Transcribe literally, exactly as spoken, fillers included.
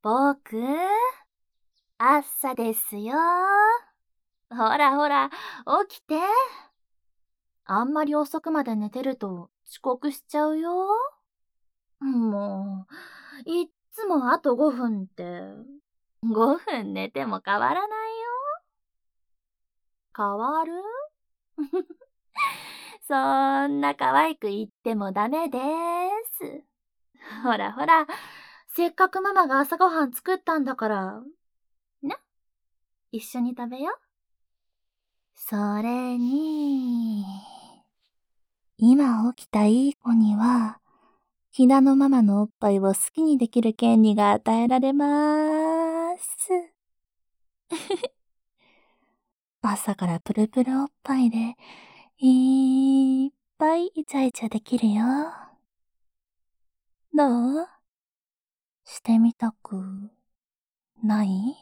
僕、朝ですよ。ほらほら、起きて。あんまり遅くまで寝てると遅刻しちゃうよ。もう、いっつもあとごふんって、ごふん寝ても変わらないよ。変わるそんな可愛く言ってもダメです。ほらほら、せっかくママが朝ごはん作ったんだから、ね、一緒に食べよ。それに、今起きたいい子には、ひなのママのおっぱいを好きにできる権利が与えられまーす。朝からプルプルおっぱいで、いっぱいイチャイチャできるよ。どう？してみたくない？